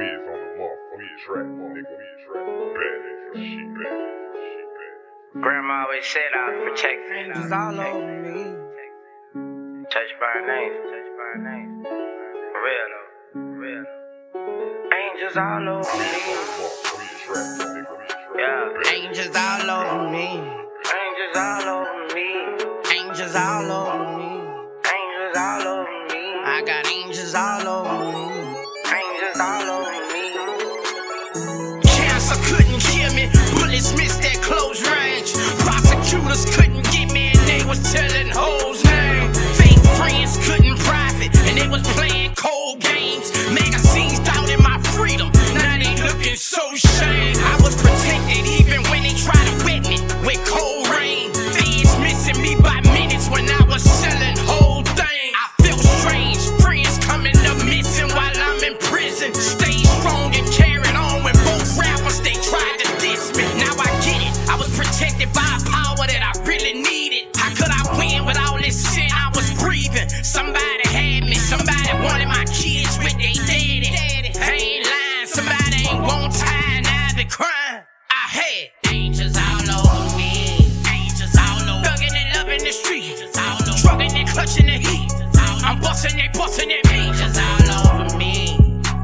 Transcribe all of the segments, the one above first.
Weeds on the motherfucking track, nigga. Bad shit, bad. Grandma always said I was protected. Angels all over me. Touched by her name. For real though. Angels all over me. Yeah. Angels all over me. Angels all over me. Angels all over me. Angels all over me. I got angels all over me. Angels all over me. Cancer couldn't kill me. Bullets missed that close range. Prosecutors couldn't get me, and they was telling hoes names. Fake friends couldn't profit, and they was playing cold games. Magazines doubted my freedom. Now they looking so shame. I was protected even when they tried to wet me with cold rain. Feds missing me by minutes when I was selling whole thing. I feel strange. Friends coming up missing while I'm in prison. Stay strong and carrying on when both rappers they tried to diss me. Now I get it. I was protected by a power that I really needed. How could I win with all this shit I was breathing? Somebody had me. Somebody wanted my kids with their daddy. I ain't lying. Somebody ain't want time. Now they crying. I had angels all over me. Angels all over. Thugging it up in the street. Angels all over. Trucking and clutching the heat. I'm busting it. Angels all over me.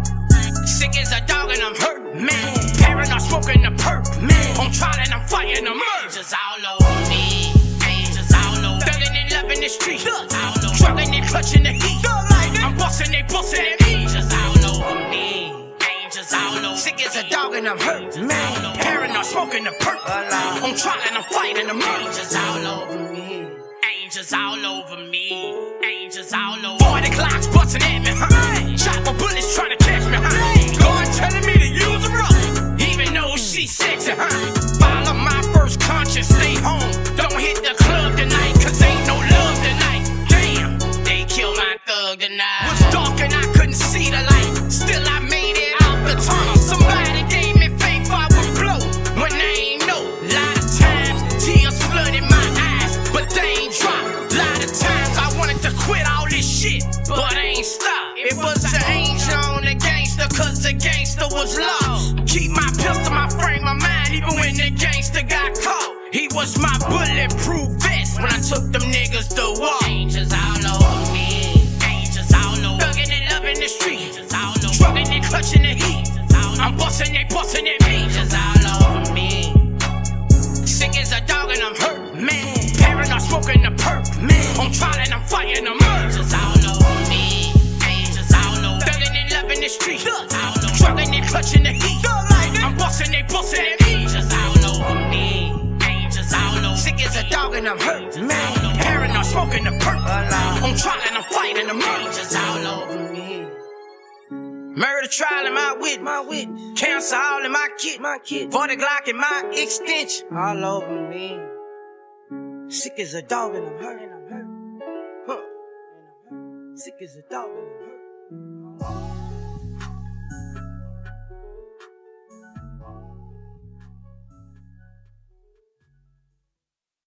Sick as a dog and I'm hurt, man. Paranoid smoking the perp, man. On trial and I'm fighting the murder. Angels all over me. Angels all over. Thugging it up in the street. Trucking and clutching the heat. I'm busting it. Angels all over me. Angels all over. Sick as a dog and I'm hurt, man. Paranoid smoking the perp. On trial and I'm fighting the murder. Angels all over me. Angels all over me. Angels all over. 40 clocks busting at me, huh? Chopper bullets trying to catch me, huh? God telling me to use a rope, even though she's sexy, huh? Follow my first conscience, stay home. Don't hit the club tonight, cause ain't no love tonight. Damn, they killed my thug tonight. Was dark and I couldn't see the light. Still I made it out the tunnel. Somebody gave me faith I would blow when they ain't know. Lot of times, tears flooded my eyes, but they ain't dropped. Lot of times I wanted to quit all this shit, but I ain't stopped. It was the angel on the gangster, cause the gangster was lost. Keep my pistol, my frame of mind, even when the gangster got caught. He was my bulletproof vest when I took them niggas to war. Angels all over me. Angels all over. Thugging it up in the street. Angels all over. Trucking and clutching the heat. I'm busting it. Angels all over me. Sick as a dog and I'm hurt, man. Paranoid smoking the perp, man. On trial and I'm fighting the murder. Angels all over me. Angels all over. Thugging it up in the street. Trucking and clutching the heat. I'm busting it. Angels all over me. Angels all over. Sick as a dog and I'm hurt, man. Paranoid smoking the perp. On trial and I'm fighting the murder. Angels all over me. Murder trial in my witness. Cancer all in my kit. 40 Glock in my extension. All over me. Sick as a dog and I'm hurt. Huh. Sick as a dog and I'm hurt.